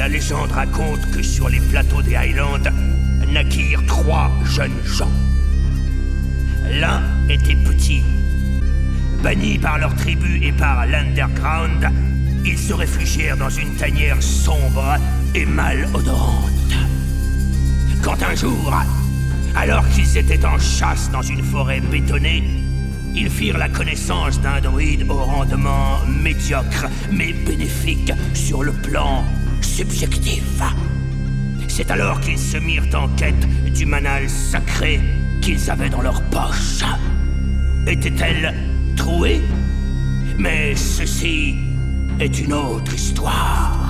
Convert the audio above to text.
La légende raconte que sur les plateaux des Highlands naquirent 3 jeunes gens. L'un était petit. Bannis par leur tribu et par l'underground, ils se réfugièrent dans une tanière sombre et mal odorante. Quand un jour, alors qu'ils étaient en chasse dans une forêt bétonnée, ils firent la connaissance d'un druide au rendement médiocre, mais bénéfique sur le plan subjectif. C'est alors qu'ils se mirent en quête du manal sacré qu'ils avaient dans leur poche. Était-elle trouée? Mais ceci est une autre histoire.